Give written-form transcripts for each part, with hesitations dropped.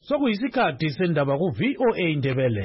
Sokuyisikhathi sendaba ku VOA Indebele.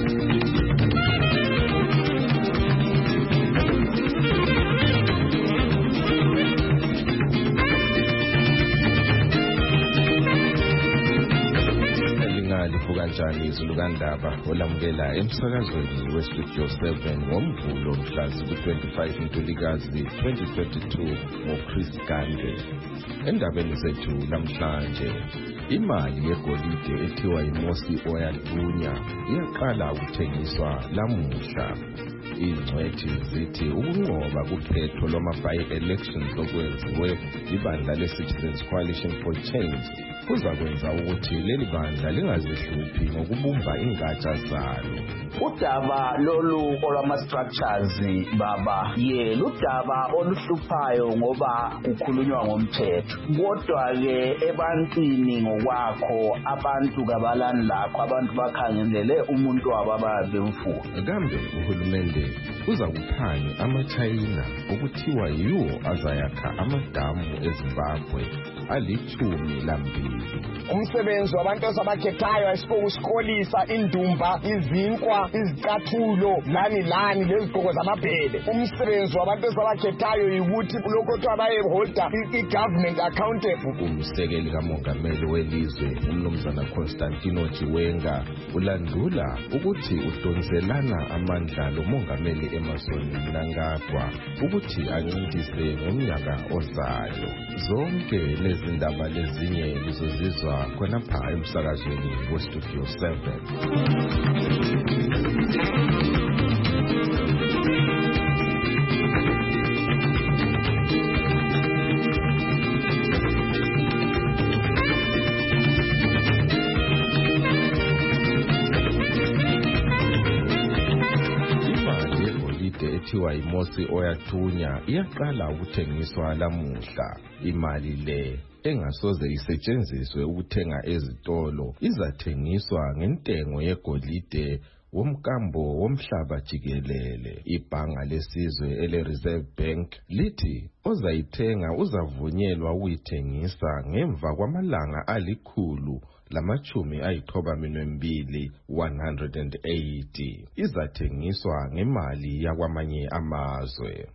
Kanjani izulukandaba olamukela emsakazweni weStudio 7 ngomvulo mhla ku-25 Ntulikazi 2022 ngoChris Gande. Endabeni zethu namhlanje, imali yegolide ethiwa iMosi Oil Dunya iyaqala ukuthengiswa lamuhla. Ingcwethi zithi ukunqoba kukhetho lwama-by-elections okwenziwe ibandla le-Citizens Coalition for Change kuzakwenza ukuthi leli bandla lingazihluphi ngokubumba ingatsha zalo. Udaba lolu olwama-structures baba ludaba oluhluphayo ngoba kukhulunywa ngomthetho. Kodwa-ke ebantwini ngokwakho abantu kabalani lakho abantu bakhangelele umuntu wabo ababemfuna. Kambe uhulumende uza kuphani ama-China ukuthiwa yiwo azayakha amadamu eZimbabwe ali-12. Umsebenzi wabantu abakhethayo ayisipokusikolisa indumba, izinkwa, izicathulo, lani lezigqoko zamabhele. Umsebenzi wabantu abakhethayo ukuthi lokho kuthiwa bayeholda i-government accountable. Umsekeli kamongameli welizwe umnumzana Constantino Chiwenga ulandula ukuthi udonselana amandla lomongameli Emmerson Mnangagwa ukuthi ancintise ngomnyaka ozayo. Zonke lezindaba lezinye lizozizwa khonapha emsakazweni weStudio 7. Ethiwa iMosi Oil Dunya iyaqala ukuthengiswa lamuhla. Imali le engasoze isetshenziswe ukuthenga ezitolo izathengiswa ngentengo yegolide womkambo womhlaba jikelele. Ibhanga lesizwe ele-Reserve Bank lithi ozayithenga uzavunyelwa ukuyithengisa ngemva kwamalanga ali-192, 180. Izathengiswa ngemali yakwamanye amazwe.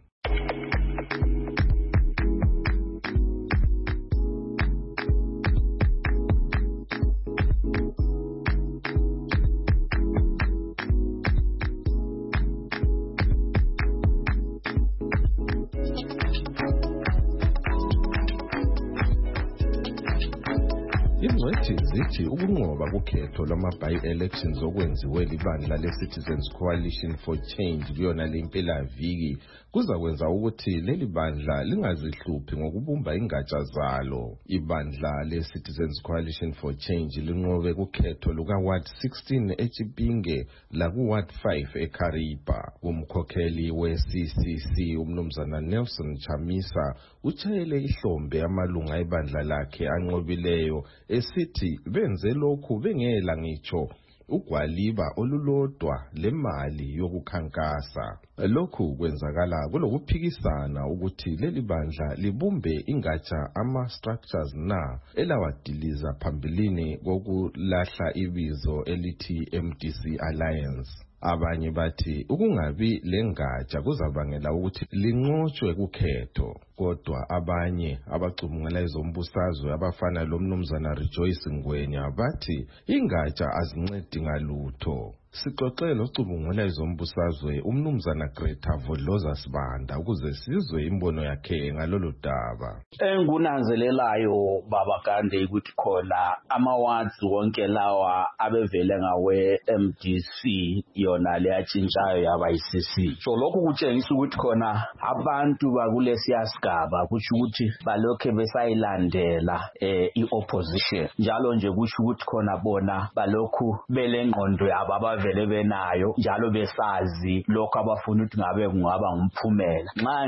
Ingcwethi zithi ukunqoba kukhetho lwama-by-elections okwenziwe libandla le-Citizens Coalition for Change kuyona lempelaviki kuzakwenza ukuthi leli bandla lingazihluphi ngokubumba ingatsha zalo. Ibandla le-Citizens Coalition for Change linqobe kukhetho luka-Ward 16 eChipinge laku-Ward 5 eKariba. Umkhokheli we-CCC umnumzana Nelson Chamisa utshayele ihlombe amalunga ebandla lakhe anqobileyo esithi benze lokhu bengela ngitsho ugwaliba olulodwa lemali yokukhankasa. Lokhu kwenzakala kulokuphikisana ukuthi leli bandla libumbe ingatsha ama-structures elawadiliza phambilini kokulahla ibizo elithi MDC Alliance. Abanye bathi ukungabi lengatsha kuzabangela ukuthi linqotshwe kukhetho. Kodwa abanye abacubungela ezombusazwe abafana lomnumzana Rejoice Ngwenya bathi ingatsha azincedi ngalutho. Sixoxele ocubungela ezombusazwe umnumzana Greta Vodloza Sibanda ukuze sizwe imbono yakhe ngalolu daba. Engunanzelelayo baba Gande ukuthi khona ama-wards wonke lawa abevele ngawe MDC yona leyatshintshayo yaba yi-CC. So lokhu kutshengisa ukuthi khona abantu bakulesiya sigaba kusho ukuthi balokhe besayilandela i-opposition. Njalo nje kusho ukuthi khona bona balokhu belengqondo yabo vele benayo njalo besazi lokho abafuna ukuthi ngabe kungaba ngumphumela. Nxa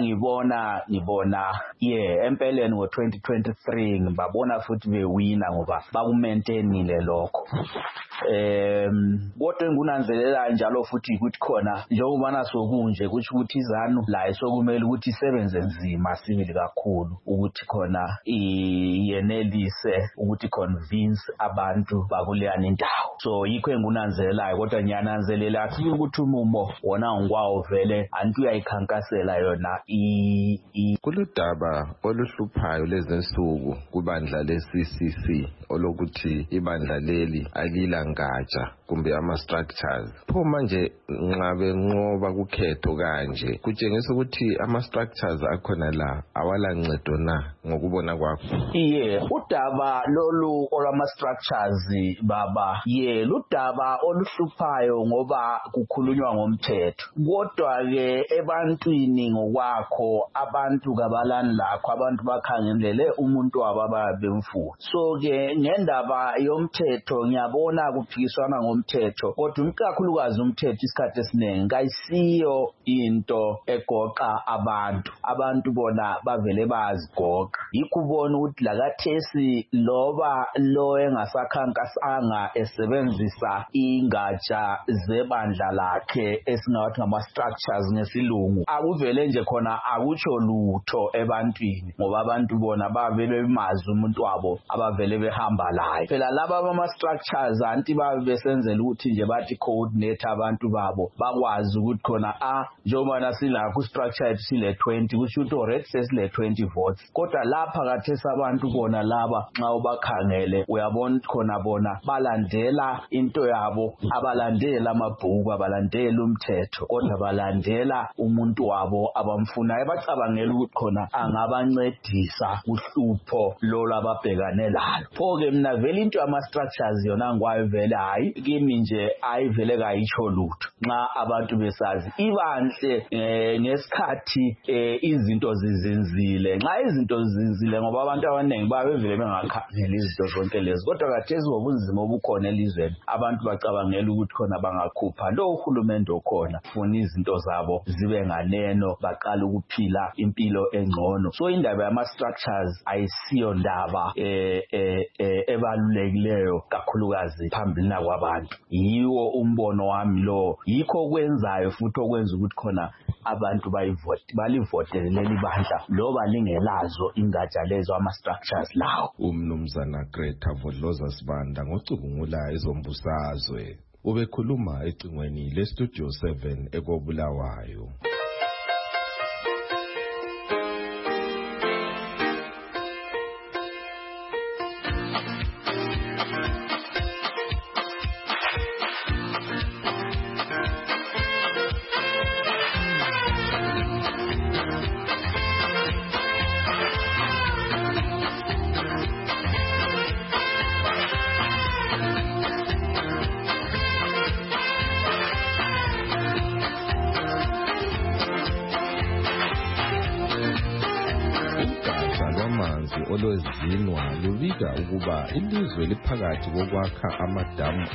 ngibona empeleni ngo-2023 ngibabona futhi bewina ngoba bakumaintainile lokho. Kodwa engunanzelela njalo futhi ukuthi khona njengobana sokunje kusho ukuthi izanu la sokumele ukuthi isebenze nzima sibili kakhulu ukuthi khona iyenelise ukuthi convince abantu bakuleyani indawo. So yikho engunanzelelayo, kodwa ngiyananzelela ukuthi umumo wona ngikwawo vele anti uyayikhankasela yona kuludaba oluhluphayo lezensuku kubandla le-CCC olokuthi ibandla leli alilangatsha kumbe ama-structures. Pho manje nxa benqoba kukhetho kanje kutshengisa ukuthi ama-structures akhona la awalancedo na ngokubona kwakho? Udaba lolu olwama-structures baba ludaba oluhluphayo ngoba kukhulunywa ngomthetho, kodwa-ke ebantwini ngokwakho abantu kabalani lakho, abantu bakhangelele umuntu wabo ababemfuna. So-ke ngendaba yomthetho ngiyabona kuphikiswana ngomthetho, kodwa umkakhulukazi umthetho isikhathi esiningi kayisiyo into egoqa abantu bona bavele bazigoqa. Yikho ubona ukuthi lakathesi loba lo engasakhankasanga esebenzisa ingatsha zebandla lakhe esingathi ngama-structures ngesilungu, akuvele nje khona akutsho lutho ebantwini ngoba abantu bona bavele bemazi umuntu wabo abavele behamba layo. Phela laba bama-structures anti babe besenzela ukuthi nje bathi coordinate abantu babo bakwazi ukuthi khona njengoba nasilakho structure yethu sile 20 kusho ukuthi already sesile 20 votes, kodwa lapha kathesi abantu bona laba nxa ubakhangele uyabona khona bona balandela into yabo, abalandela amabhuku, abalandela umthetho, kodwa balandela umuntu wabo abamfunayo, bacabangela ukuthi khona angabancedisa uhlupho lolo ababhekane lalo. Pho-ke mina vele into yama-structures yona ngikwayo vele kimi nje ayivele kayitsho lutho nxa abantu besazi ibanhle ngesikhathi izinto zizinzile. Nxa izinto zizinzile ngoba abantu abaningi babevele bengakhangeli izinto zonke lezi, kodwa kathesi ngobunzima obukhona elizweni abantu bacabangela ukuthi khona bangakhupha lo uhulumende okhona funa izinto zabo zibe nganeno, baqala ukuphila impilo engcono. So indaba yama-structures ayisiyo ndaba ebalulekileyo kakhulukazi phambili nakwabantu. Yiwo umbono wami lo, yikho kwenzayo futhi okwenza ukuthi khona abantu balivotele leli bandla loba lingelazo ingatsha lezo ama-structures lawo. Umnumzana Greta Vodloza Sibanda ngocubungula ezombusazwe ubekhuluma ecingweni le-Studio 7 ekobulawayo. Olwezinwa lubika ukuba ilizwe liphakathi kokwakha amadamu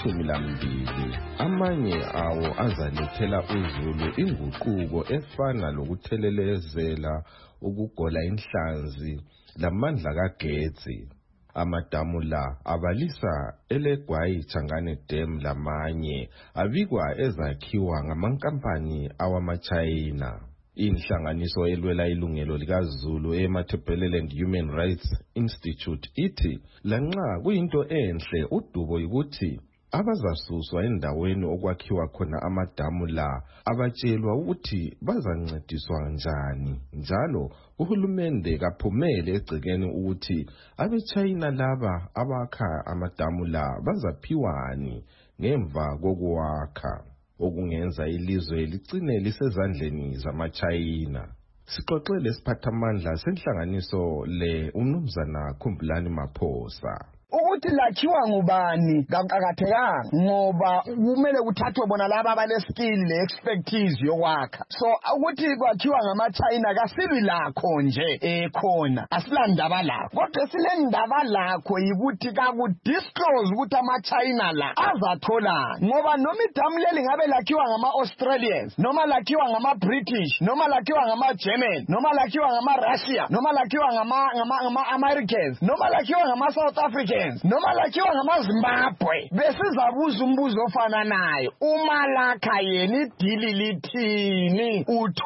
ali-12, amanye awo azalethela uzulu inguquko efana lokuthelelezela, ukugola inhlanzi lamandla kagetsi. Amadamu la abalisa eLegwayi Changane Dam lamanye abikwa ezakhiwa ngamankampani awama-China. Inhlanganiso elwela ilungelo likaZulu eMatabeleland Human Rights Institute ithi lanxa kuyinto enhle udubo ukuthi abazasuswa endaweni okwakhiwa khona amadamu la abatshelwa ukuthi bazancediswa njani, njalo uhulumende kaphumele egcekeni ukuthi abeChina laba abakha amadamu la bazaphiwani ngemva kokuwakha, okungenza ilizwe ligcine lisezandleni zama-China. Sixoxele isiphathamandla senhlanganiso le umnumzana Khumbulani Maphosa. Ukuthi lakhiwa ngubani kakuqakathekanga ngoba kumele kuthathwe bona laba abale-skill le-expertise yokwakha. So ukuthi kwakhiwa ngama-China kasibi lakho nje khona asilandaba lakho, kodwa silendaba lakho yikuthi kakudisclose ukuthi ama-China la azatholani, ngoba noma idamu leli ngabe lakhiwa ngama-Australians noma lakhiwa ngama-British noma lakhiwa ngama-German noma lakhiwa ngama-Russia noma lakhiwa ngama-Americans noma lakhiwa ngama-South Africans, Africans noma lakhiwa ngamaZimbabwe besizabuza umbuzo ofana nayo uma lakha yena idili lithini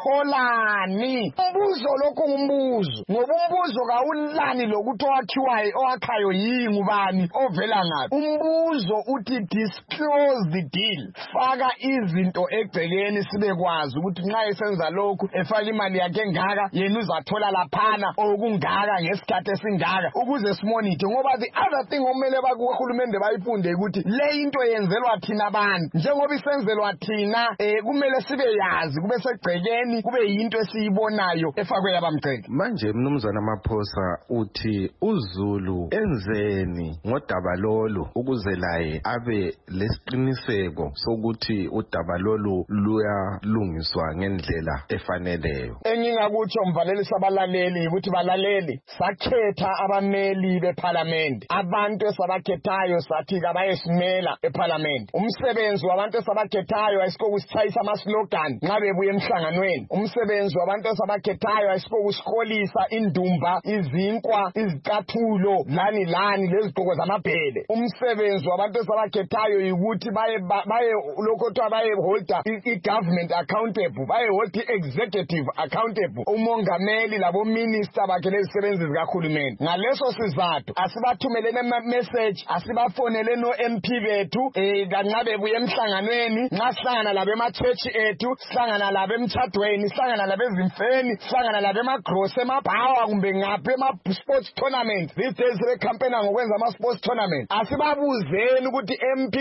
utholani umbuzo lokho umbuzo ngoba umbuzo kawulani lokuthi owakhayo yini ubani ovela ngapi umbuzo uthi disclose the deal faka izinto egcekeni sibe kwazi ukuthi nxa esenza lokhu efaka imali yakhe ngaka yena uzathola laphana okungaka ngesikhathi esingaka ukuze simonithe ngoba the other thing omele bakuhulumende bayifunde ukuthi le into yenzelwa thina abantu njengoba isenzelwa thina kumele sibe yazi kube segcekeni kube yinto esiyibonayo efakwe yabamgceke manje mnumzana Maphosa uthi uZulu enzeni ngodaba lolu ukuze laye abe lesiqiniseko sokuthi udaba lolu luyalungiswa ngendlela efaneleyo engingakutsho mvalelisa abalaleli ukuthi balaleli sakhetha abameli beParliament abantu esabakhethayo sathi kabayesimela eParliament umsebenzi wabantu esabakhethayo ayisikokusichayisa amaslogan nxa bebuye emhlanganweni umsebenzi wabantu esabakhethayo ayisikokusikolisa indumba izinkwa izicathulo lani lezigqoko zamabhele umsebenzi wabantu esabakhethayo ukuthi baye lokho kuthiwa baye holder i-government accountable baye holder i-executive accountable umongameli labo minister bakhe lezisebenzi zikahulumeni ngaleso sizathu asibathumelene message asibafonele no MP bethu kanxa bebuye emhlanganweni nxa sihlangana labo ema-church ethu sihlangana labo emtshadweni sihlangana labo ezimfeni sihlangana labo emagross emabhawa kumbe ngaphi ema-sports tournament these days sebecampaigna ngokwenza ama-sports tournament asibabuzeni ukuthi MP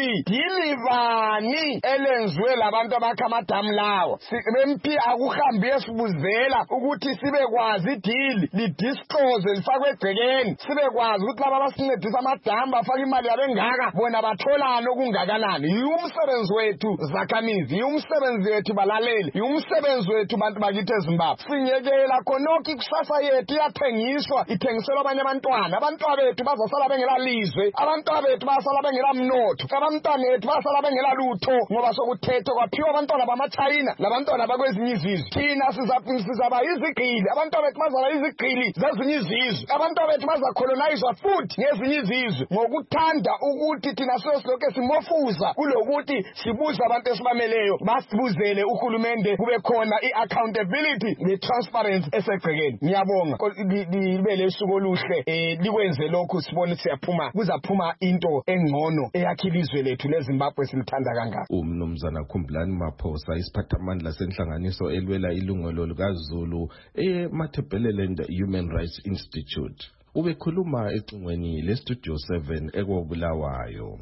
dilibani elenziwe labantu abakha amadamu lawo MP akuhambi esibuzela ukuthi sibe kwazi idili lidisclose lifakwe egcekeni sibe kwazi ukuthi laba abasincedisa amadamu bafaka imali yabo engaka bona batholani okungakanani yiumsebenzi wethu zakhamizi yiumsebenzi wethu balaleli yiumsebenzi wethu bantu bakithi eZimbabwe sinyekela khonokho ikusasa yethu iyathengiswa ithengiselwa abanye abantwana bethu bazasala bengela lizwe abantwana bethu basala bengela mnotho abantwana bethu basala bengela lutho ngoba sokuthethwa kwaphiwa abantwana bamaChina labantwana bakwezinye izizwe thina sizaba izigqili abantwana bethu bazaba izigqili zezinye izizwe abantwana bethu bazacolonizwa futhi ngezinye izizwe ngokuthanda ukuthi thina sesiloke simofuza kulokuthi sibuze abantu esibameleyo basibuzele uhulumende kube khona i-accountability ne-transparency esegcekeni ngiyabonga libe lesuku oluhle likwenze lokhu sibone siyaphuma kuzaphuma into engcono eyakhilizwe lethu leZimbabwe silithanda kangaka umnumzana Khumbulani Maphosa isiphathamandla senhlanganiso elwela ilungelo likaZulu eMatabeleland Human Rights Institute ubekhuluma ecingweni leStudio 7 ekobulawayo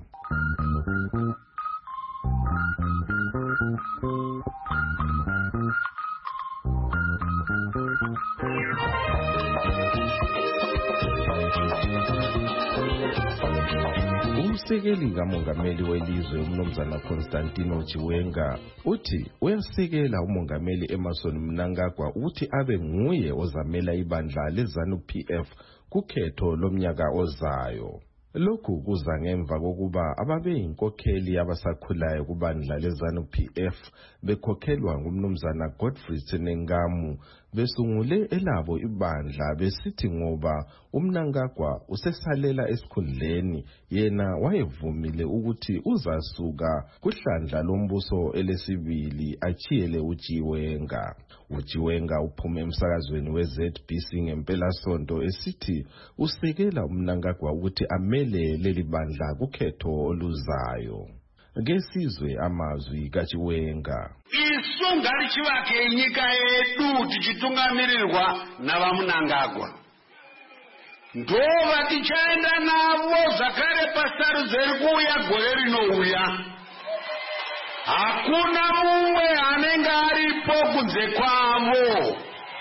Umsekeli kamongameli welizwe umnumzana Constantino Chiwenga uthi uyasekela umongameli Emmerson Mnangagwa ukuthi abe nguye ozamela ibandla leZANU-PF kukhetho lomnyaka ozayo. Lokhu kuza ngemva kokuba ababeyinkokheli abasakhulayo kubandla leZANU-PF bekhokhelwa ngumnumzana Godfrey Senengamu besungule elabo ibandla besithi ngoba uMnangagwa usesalela esikhundleni yena wayevumile ukuthi uzasuka kuhlandla lombuso elesibili achiyele uChiwenga. uChiwenga uphume emsakazweni weZBC ngempelasonto esithi usekela uMnangagwa ukuthi amele leli bandla kukhetho oluzayo. Ngesizwe amazwi kaChiwenga. Isunga lichivake nyika yedu tichitungamirirwa navaMnangagwa. Ndova tichaenda navo zvakare pasaru dziri kuuya gore rinouya. Hakuna mumwe anenge aripo kunze kwavo.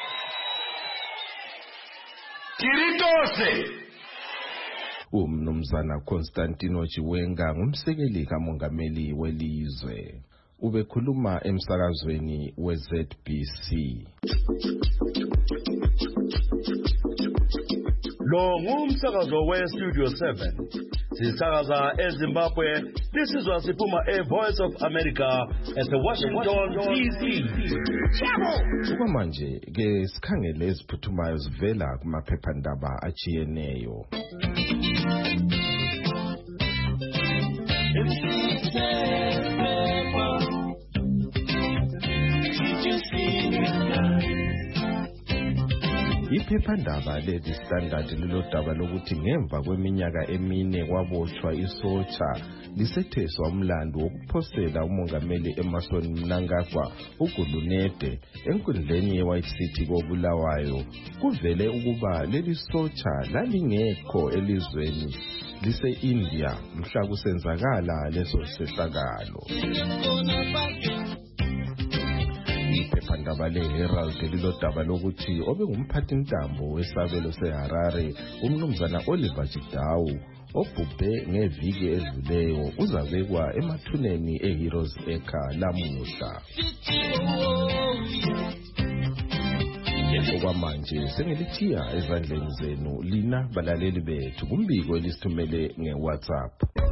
Tiri tose. Umnumzana Constantino Chiwenga ngumsekeli kamongameli welizwe. Ubekhuluma emsakazweni weZBC. Lo ngumsakazo weStudio 7. Sisakaza eZimbabwe. Lisizwa siphuma eVoice of America at Washington DC. Okwamanje ke sikhangele eziphuthumayo zivela kumaphephandaba achiyeneyo. Iphephandaba leli Standard lilodaba lokuthi ngemva kweminyaka emine kwabotshwa isotsha lisetheswa umlando wokuphosela umongameli Emmerson Mnangagwa uGulunede enkundleni yeWhite City koBulawayo. Kuvele ukuba leli sotsha lalingekho elizweni lise-India mhla kusenzakala leso sehlakalo. Iphephandaba le-Herald lilodaba lokuthi obengumphathintambo wesabelo seHarare umnumzana Oliver Jidau obhubhe ngeviki edluleyo uzabekwa emathuneni eHeroes Acre lamuhla. Okwamanje sengilithiya ezandleni zenu lina balaleli bethu kumbiko elisithumele ngeWhatsApp.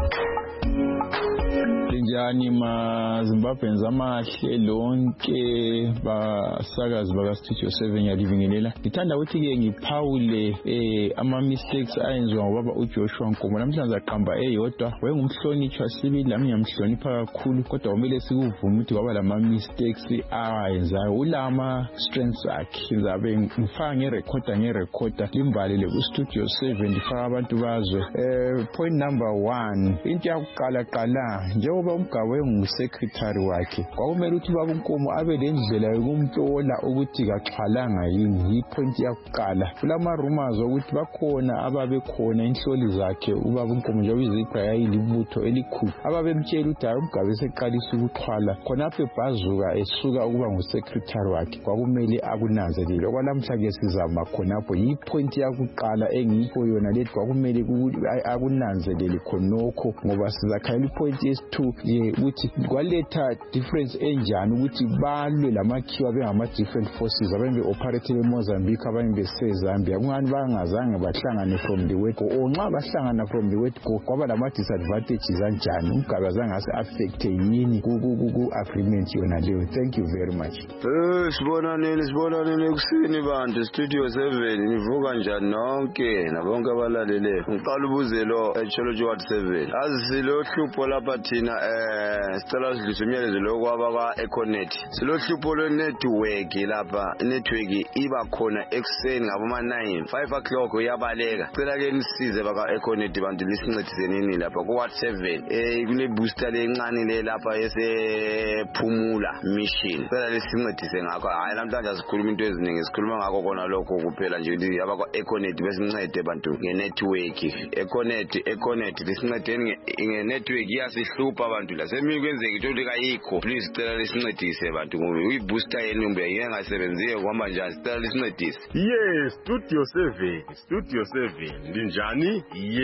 Linjani maZimbabweans amahle lonke basakazi bakaStudio 7 yalibingelela. Ngithanda ukuthi ke ngiphawule ama mistakes ayenziwa ngobaba uJoshua Nkomo. Namhlanje aqamba eyodwa wayengumhlonitshwa sibili lami ngiyamhlonipha kakhulu kodwa kumele sikuvume ukuthi kwaba lama mistakes ayenzayo. Ulama strengths akhe ngizabe ngifaka ngerecorder limbalele kuStudio 7 ndifaka abantu bazwe. Point number 1 into yakuqala njengoba umgabe ngusecretary wakhe kwakumele ukuthi baba uNkomo abe lendlela yokumhlola ukuthi kaxhalanga yini. Ipoint yakuqala kulama rumors ukuthi bakhona ababekhona inhloli zakhe ubaba uNkomo njengoba izipha yayilibutho elikhulu ababemtshela ukuthi hayi umgabe seqalisa ukuxhwala khonapho ebhazuka esuka ukuba ngusecretary wakhe kwakumele akunanzelele. Okwalamhla ke sizama khonapho ipoint yakuqala engikho yona lethi kwakumele akunanzelele khonokho ngoba sizakhayela ipoint yesi2 ukuthi kwaletha difference enjani ukuthi balwe lamakhiwa bengama different forces abanye beoperate eMozambique abanye beseZambia kungani bangazange bahlangane from the word go onxa bahlangana from the word go kwaba lama disadvantages kanjani umgabe azange ase affect yini ku agreement yona leyo. Thank you very much. Sibonaneni kusini bantu Studio 7 nivuka njani nonke nabonke abalalele. Ngiqala ubuzelo eChology Ward 7 azisilo hlupho lapha thina sicela sidlulise umyalezo lokwaba kwa Econet silohlupho lwe-network lapha. Network iba khona ekseni ngaboma 9 5 o'clock uyabaleka. Cela ke nisize baka Econet bantu lisincedise nini lapha ku Ward 7 kule booster lencane le lapha esephumula mission. Cela lisincedise ngakho hayi namhlanje asikhuluma into eziningi sikhuluma ngakho kona lokho kuphela nje ukuthi abaka Econet besincede bantu nge-network. Econet lisincedeni nge-network yasihlupha abantu la semini kwenzeka into likayikho. Please cela lisincedise bantu ngoba uyibooster yenu mbe yengasebenziyo kwamba njani cela lisincedise. Yes, Studio 7 linjani?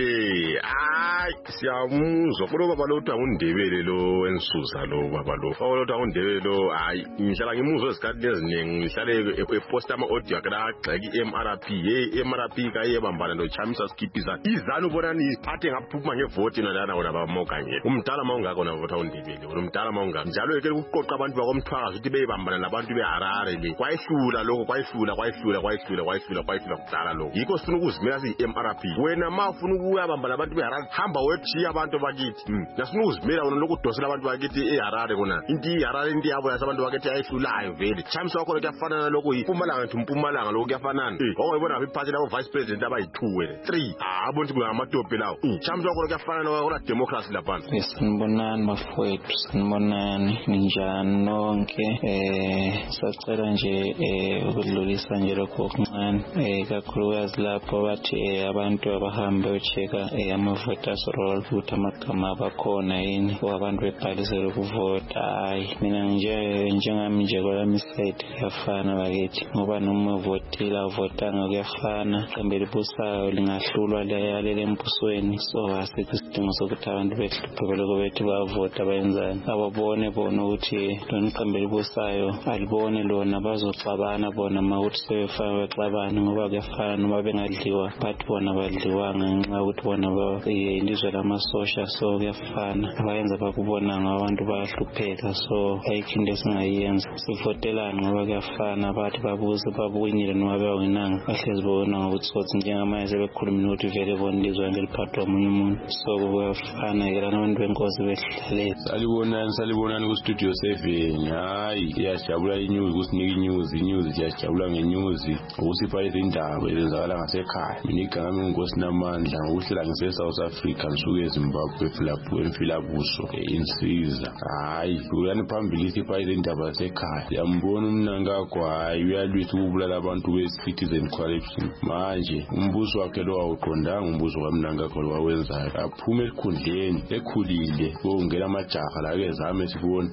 Siyamuzwa kulo baba lo uthi ungundebele lo ensusa lo baba lo. Lo uthi ungundebele lo hayi ngihlala ngimuzwa esikhathi eziningi ngihlale eposta ama audio akala gxeki MRP kayebambana no Chamisa Skipisa. Izana ubonani athe ngaphuma ngevote nalana wona bamokanye. Umdala mawungako na vota undebele. Umdala mawungako. Njalo yeke ukuqoqa abantu bakomthwazi ukuthi beyibambana nabantu beHarare le. Kwayihlula lokho kwayihlula kudala lokho. Yikho sifuna ukuzimela siMRP. Wena mafuna ukuyabambana nabantu beHarare hamba wethiya abantu bakithi. Nasifuna ukuzimela wona lokudosela abantu bakithi eHarare kona. Inti Harare inti yabo yasabantu bakithi ayihlulayo vele. Chamisa wakho kuyafana nalokho yiMpumalanga ntumpumalanga lokho kuyafanana. Okuyibona ngiphathi labo vice president abayi2 wele. 3 abonthi kungamatope lawo. Chamisa wakho kuyafana nokho democracy lapha. Sinibonani bafowethu, sinibonani ninjani nonke. Sacela nje ukudlulisa nje lokho okuncane kakhulukazi lapho bathi abantu abahambe becheka ama-voters roll ukuthi amagama abakhona yini abantu bebhalisele ukuvota. Hayi mina njengami nje kwalami side kuyafana bakithi ngoba noma uvotile avotanga kuyafana. Iqembu elibusayo lingahlulwa leyalele embusweni so asikho isidingo sokuthi abantu behluphe bethi bavota benzani. Ababone bona ukuthi lona iqembu elibusayo alibone lona bazoxabana bona mawuthi sebefaka bexabana ngoba kuyafana noma bengadliwa bathi bona badliwanga ngenxa yokuthi bona ilizwe lamasosha so kuyafana. Abayenza bakubona ngabantu bayahlupheka so ayikho into esingayenza sivotelane ngoba kuyafana. Bathi babuze babunyile noma bewinanga bahlezi bona ngokuthi sothi njengamanje sebekhuluma ukuthi vele bona ilizwe ngeliphathwa omunye umuntu so kuyafana ukunakekela abantu benkosi behlalele. Salibonani ku Studio 7. Hayi iyajabula inews kusinika inews iyajabula ngenews ukusipha izindaba ezenzakala ngasekhaya. Mina igama ngiyinkosi namandla ngokuhlela ngise-South Africa ngisuke eZimbabwe emfilabuso insiza. Hayi uyani phambili sipha izindaba zasekhaya. Yambona umnankakho hayi uyalwisa ukubulala abantu be-citizen corruption. Manje umbuso wakhe lo awuqondanga umbuso kamnankakho lo wawenzayo. Aphume esikhundleni ekhulile ongela amajaha la ke zame sibone.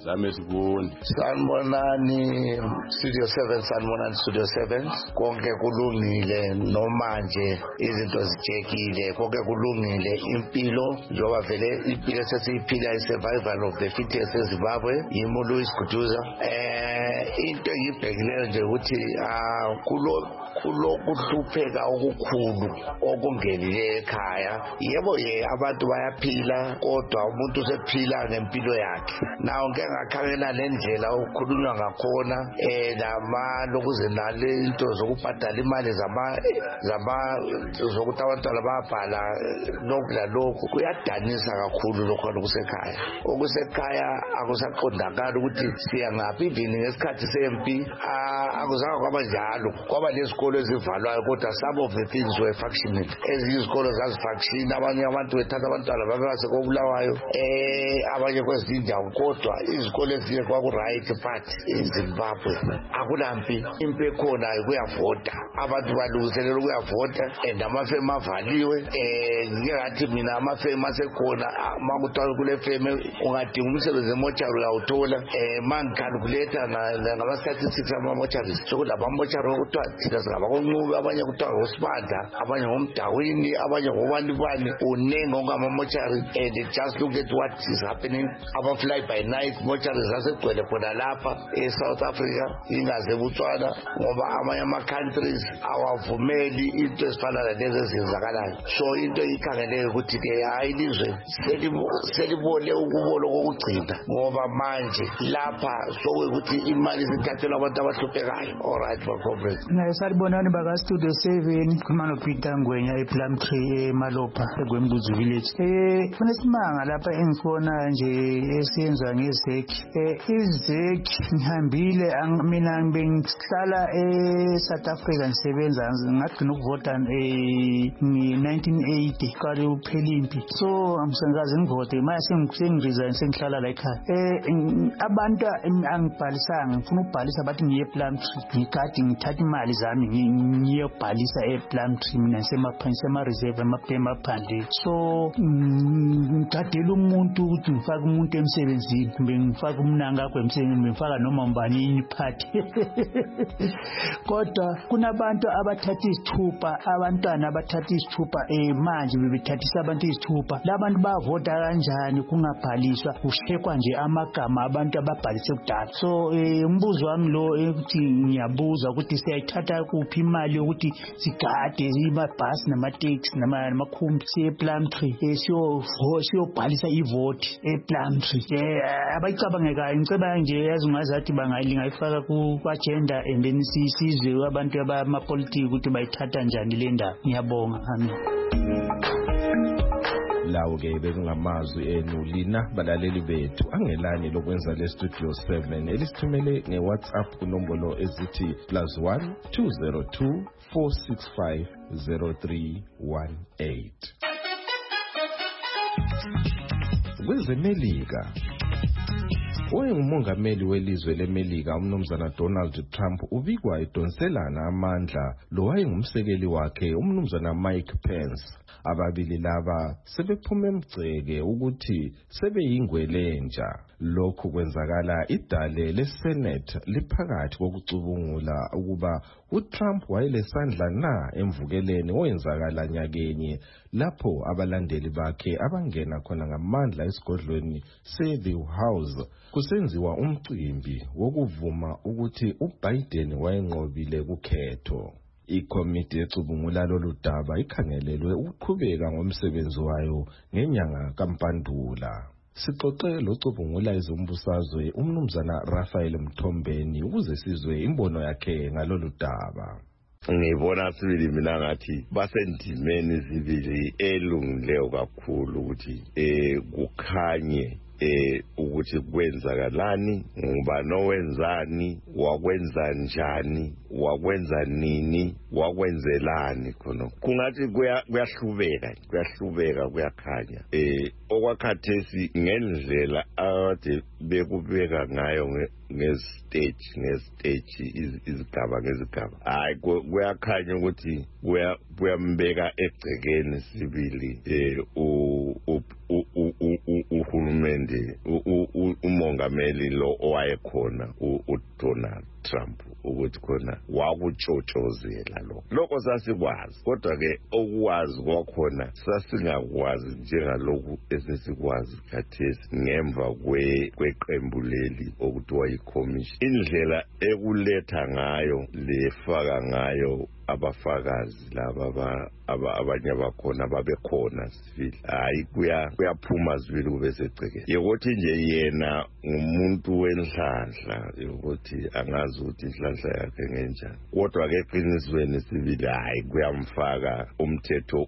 Sanibonani Studio 7 konke kulungile nomanje izinto zijekile konke kulungile impilo njoba vele impilo sesiyiphila survival of the fittest eZimbabwe yimuntu isiguduza into engibhekileyo nje ukuthi kuhlupheka okukhulu okungenile ekhaya. Yebo abantu bayaphila kodwa umuntu usephila ngempilo yakhe. Nawo ngeke ngakhangela lendlela okukhulunywa ngakhona lokhuze nale into zokubhadala imali zokuthi abantwana bayabhala lokhu kuyadanisa kakhulu lokho okusekhaya akusaqondakala ukuthi siya ngaphi. Even ngesikhathi sempi akuzange kwaba njalo, kwaba lezikolo ezivalwayo kodwa some of the things were functioning. Ezinye izikolo zazifunction, abanye abantu bethatha abantwana babase kobulawayo abanye kwezinye indawo kodwa izikolo ezinye kwaku-right part eZimbabwe akulampi. Impi ekhona kuyavota, abantu balungiselela ukuyavota and amafemu avaliwe. Ngingathi mina amafemu asekhona makuthiwa kule feme ungadinga umsebenzi emochari uyawuthola. Mangicalculate ngama-statistics ama-mocharies sokuthi ama-mochari okuthiwa thina singabakoncubi, abanye kuthiwa ngosibanda, abanye ngomdawini, abanye ngobanibani, unenge ongama-mochari. And just look at what is happening. Fly by night mocharies zasegcwele khona lapha eSouth Africa ingaze eBotswana ngoba amanye ama-countries awavumeli into ezifana nalezi ezenzakalayo. So into ikhangeleyo ukuthi ke hayi ilizwe selibole ukubolo kokugcina ngoba manje lapha sokuthi imali zithathelwa abantu abahluphekayo. Alright for comrades. Salibonani baka Studio 7 kumano Peter Ngwenya ePlumtree eMalopha eGwembuzi village. Kunesimanga lapha engibona nje esiyenza ngezeki. Izeki ngihambile mina bengihlala eSouth Africa ngisebenza ngagcina ukuvota ngi-1980 qale uphelimpi. So amsengaze ngivote mase sengiresign sengihlala la ekhaya. Abantu angibhalisanga ngifuna ukubhalisa bathi ngiye ePlumtree ngikade ngithatha imali zami ngiyobhalisa ePlumtree mina sema-reserve emaphandle. So ngithathela umuntu ukuthi ngifake umuntu emsebenzini kumbe ngifake umnankakho emsebenzini ngifaka noma mbani iphathi. Kodwa kunabantu abathatha izithupha, abantwana abathatha izithupha manje bebethathisa abantu izithupha. Labantu bavota kanjani kungabhaliswa kushekwa nje amagama abantu ababhalise kudala. So umbuzo wami lo ukuthi ngiyabuza ukuthi siyayithatha kuphi imali yokuthi sigade amabhasi nama-taxi namakhumbi siye ePlumtree siyobhalisa ivoti ePlumtree. Abayicabangekayo ngicabanga nje yazi ungazathi bangayifaka ku-agenda and then sizwe abantu abamapolitiki ukuthi bayithatha njani le ndaba. Ngiyabonga. Amen. Lawo ke bekungamazwi enu lina balaleli bethu angelani lokwenza le Studio 7 elisithumele ngeWhatsApp kunombolo ezithi +1 202 465 0318. Kwezemelika oyengumongameli welizwe leMelika umnumzana Donald Trump ubikwa edonselana amandla lo wayengumsekeli wakhe umnumzana Mike Pence. Ababili laba sebephume emgceke ukuthi sebeyingwelenja. Lokhu kwenzakala idale leSenate liphakathi kokucubungula ukuba uTrump wayelesandla na emvukeleni oyenzakala nyakenye lapho abalandeli bakhe abangena khona ngamandla esigodlweni seThe House kusenziwa umcimbi wokuvuma ukuthi uBiden wayenqobile kukhetho. Ikomiti ecubungula lolu daba ikhangelelwe ukuqhubeka ngomsebenzi wayo ngenyanga kaMpandula. Sixoxe locubungula izombusazwe umnumzana Raphael Mthombeni ukuze sizwe imbono yakhe ngalolu daba. ngibona sibili mina ngathi basendimeni zibili elungileyo kakhulu ukuthi kukhanye ukuthi kwenzakalani, ngubani owenzani, wakwenza njani, wakwenza nini, wakwenzelani khona. Kungathi kuyahlubeka kuyakhanya. Okwakhathesi ngendlela ade bekubeka ngayo ngestage izigaba ngezigaba. Hayi kuyakhanya ukuthi kuyambeka egcekeni sibili uhulumende umongameli lo owayekhona uDonald Trump ukuthi khona wakutshotshozela lokho sasikwazi, kodwa ke okwazi kwakhona sasingakwazi njengalokhu esesikwazi khathesi ngemva kweqembu leli okuthiwa yi-commission. Indlela ekuletha ngayo lefaka ngayo abafakazi laba abanye abakhona babekhona sivile, hayi kuyaphuma sivile kube segcekeni yokuthi nje yena ngumuntu wenhlanhla yokuthi angazi ukuthi inhlanhla yakhe ngenjani, kodwa ke eqinisweni sivile hayi kuyamfaka umthetho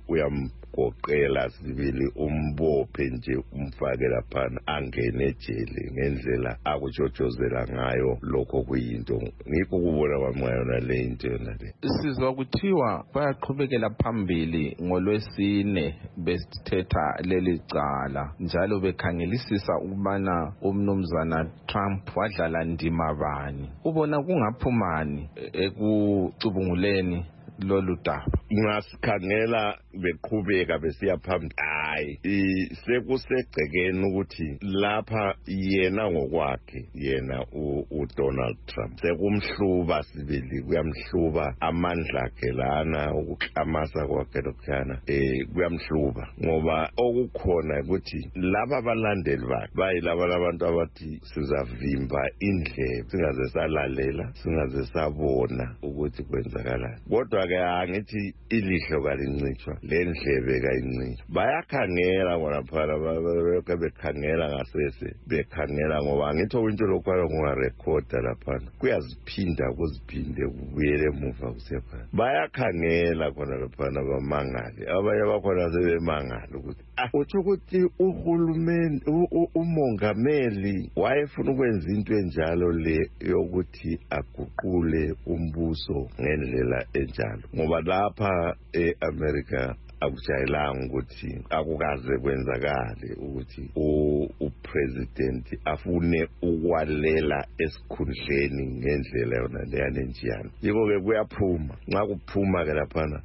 goqela sibili umbophe nje umfake laphana angene ejele ngendlela akutshotshozela ngayo lokho kuyinto. Ngikho kubona kwamngayona le into yona le. Sizwa kuthiwa bayaqhubekela phambili ngolwesine besithetha leli cala njalo bekhangelisisa ukubana umnumzana Trump wadlala ndima bani. Ubona kungaphumani ekucubunguleni lolu daba? Ngasikhangela beqhubeka besiya phambili, hayi sekusegcekeni ukuthi lapha yena ngokwakhe yena uDonald Trump sekumhluba sibili, kuyamhluba amandla akhe lana ukuklamasa kwakhe lokhana kuyamhluba, ngoba okukhona ukuthi laba abalandeli bakhe bayilaba labantu abathi sizavimba indlebe singaze salalela singaze sabona ukuthi kwenzakalani. Kodwa ke angithi ilihlo kalincitshwa lendlebe kayincitshwa. Bayakhangela bona phela bekhangela ngasese bekhangela, ngoba angithi into lokwala kungarekhoda laphana kuyaziphinda kuziphinde kubuyele emuva kusephana. Bayakhangela khona laphana bamangale, abanye bakhona sebemangala ukuthi uthi ukuthi uhulumeni umongameli wayefuna ukwenza into enjalo le yokuthi aguqule umbuso ngendlela enjalo, ngoba lapha eAmerica akujayelanga ukuthi akukaze kwenzakale ukuthi upresident afune ukwalela esikhundleni ngendlela yona leyanenjiyana. Yiko ke kuyaphuma, nxa kuphuma ke laphana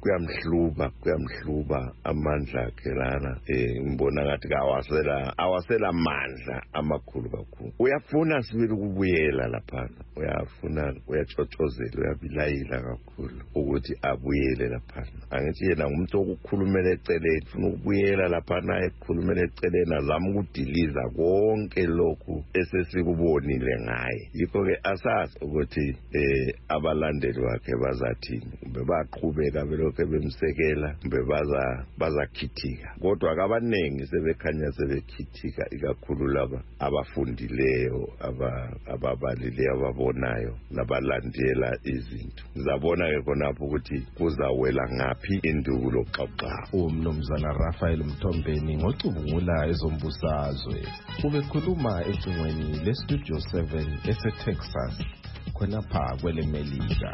kuyamhluba amandla akhe lana. Ngibona ngathi awasela mandla amakhulu kakhulu. Uyafuna sibili ukubuyela laphana, uyatshotshozela, uyabilayila kakhulu ukuthi abuyele laphana. Angithi yena ngumuntu okukhulumela eceleni, ufuna ukubuyela laphana ekhulumela eceleni azama ukudiliza konke lokhu esesikubonile ngaye. Yikho ke asazi ukuthi abalandeli bakhe bazathini, kumbe baqhubeka belokhu bemsekela, kumbe bazakhithika. Kodwa abaningi sebekhanya sebekhithika, ikakhulu laba abafundileyo ababalileyo ababonayo labalandela izinto. Ngizabona ke khonapho ukuthi kuzawela ngaphi induku loxaxa. Umnumzana Raphael Mthombeni ngocubungula ezombusazwe ubekhuluma ecingweni leStudio 7 eseTexas khonapha kwelemelika.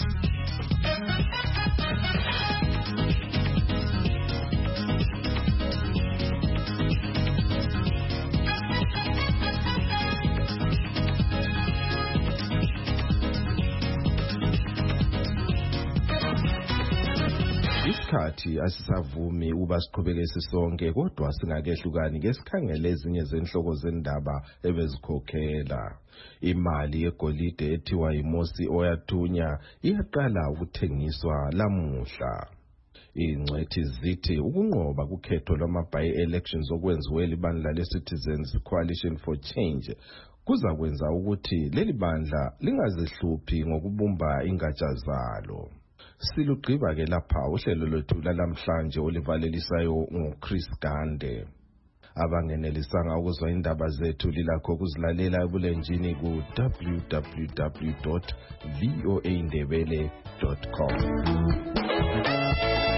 Isikhathi asisavumi uba siqhubeke sisonke, kodwa singakehlukani ngesikhangele ezinye zenhloko zendaba ebezikhokhela. Imali yegolide ethiwa yiMosi oyathunya iyaqala ukuthengiswa lamuhla. Ingcwethi zithi ukunqoba kukhetho lwama-by-elections okwenziwe libandla le-Citizens Coalition for Change kuza kwenza ukuthi leli bandla lingazihluphi ngokubumba ingatsha zalo. Silugqiba ke lapha uhlelo lwethu lalamhlanje olivalelisayo nguChris Gande. Abangenelisanga ukuzwa indaba zethu lilakho ukuzilalela ebulenjini ku www.voaindebele.com.